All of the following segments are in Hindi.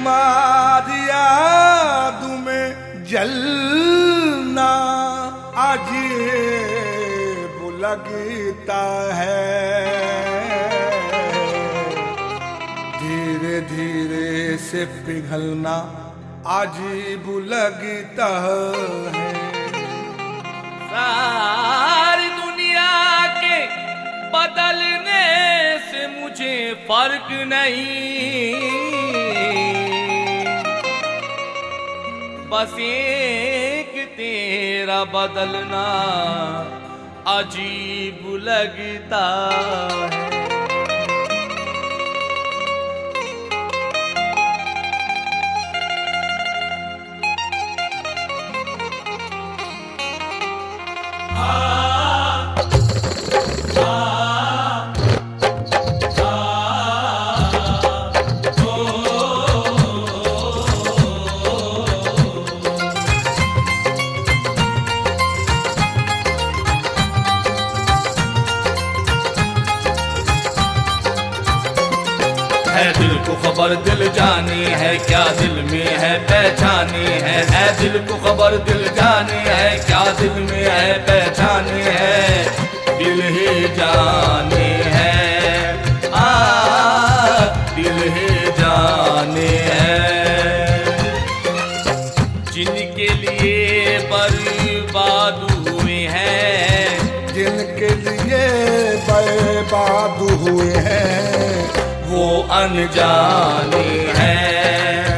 तुम्हारी याद में जलना आज लगता है, धीरे धीरे से पिघलना अजीब लगता है। सारी दुनिया के बदलने से मुझे फर्क नहीं, बस एक तेरा बदलना अजीब लगता है। है दिल को खबर दिल जानी है, क्या दिल में है पहचानी है। है दिल को खबर दिल जानी है, क्या दिल में है पहचानी है। दिल ही जाने है, दिल ही जाने है। जिनके लिए बर्बाद हुए हैं, जिनके लिए बर्बाद हुए हैं, वो अनजाने हैं।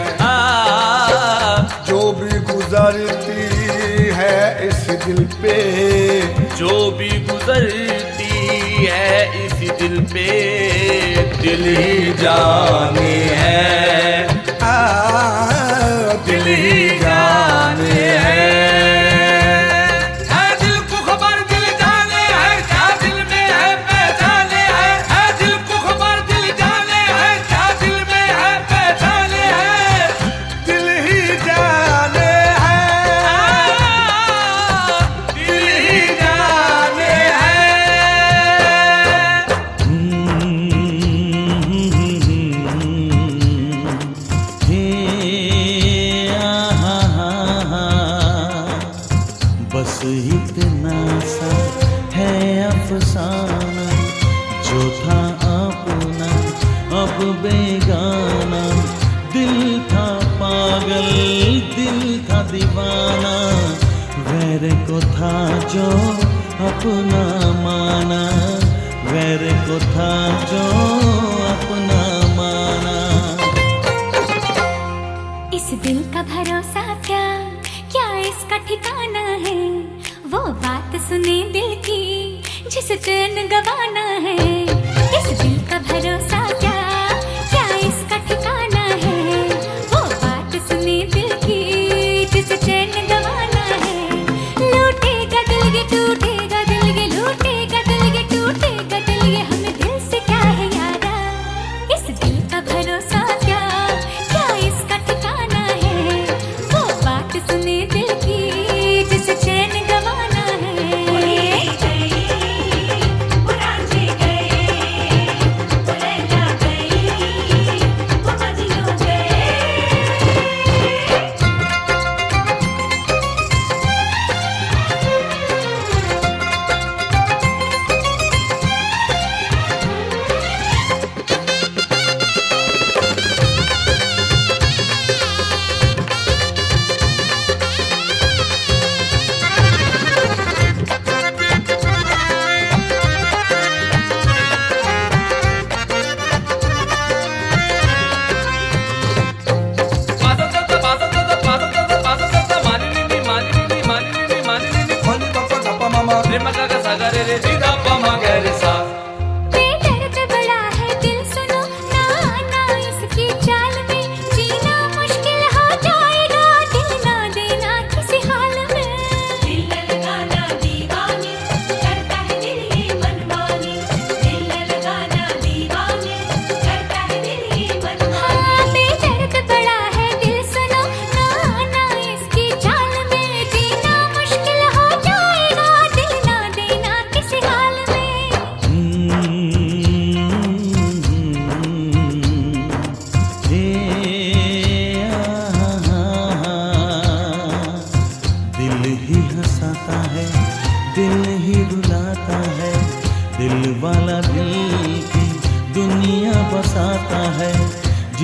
जो भी गुजरती है इस दिल पे, जो भी गुजरती है इस दिल पे, दिल ही जाने है, दिल ही जाने है। बस इतना सा है अफसाना, जो था अपना अब बेगाना। दिल था पागल, दिल था दीवाना, वैर को था जो अपना माना, वैर को था जो अपना माना। इस दिल का भरोसा क्या, क्या इसका ठिकाना है। वो बात सुने दिल की जिसे चैन गवाना है। इस दिल का भरोसा क्या, क्या इसका ठिकाना है। वो बात सुने दिल की जिसे चैन गवाना है। लूटेगा दिल ये टूटेगा दिल ये, लूटेगा दिल ये टूटेगा दिल ये, हमें दिल से क्या है यारा। इस दिल का भरोसा क्या, क्या इसका ठिकाना है। वो बात सुने दिल की जिसे चैन गवाना है।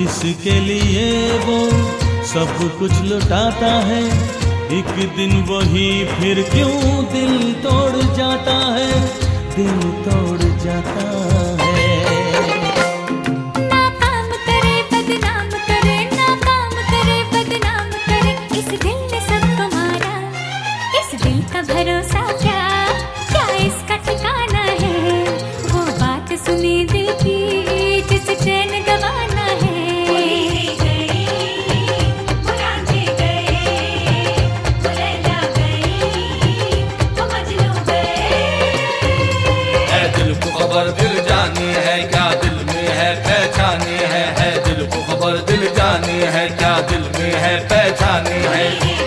जिसके लिए वो सब कुछ लुटाता है, एक दिन वही फिर क्यों दिल तोड़ जाता है, दिल तोड़ जाता है। नाकाम करे बदनाम करे, नाकाम करे बदनाम करे, इस दिल ने सबको मारा, इस दिल का भरोसा क्या, क्या इसका ठिकाना है, वो बात सुने दिल की जिसे चैन गवाना है। खबर दिल जानी है क्या दिल में है पहचानी है दिल को खबर दिल जानी है क्या दिल में है पहचानी है।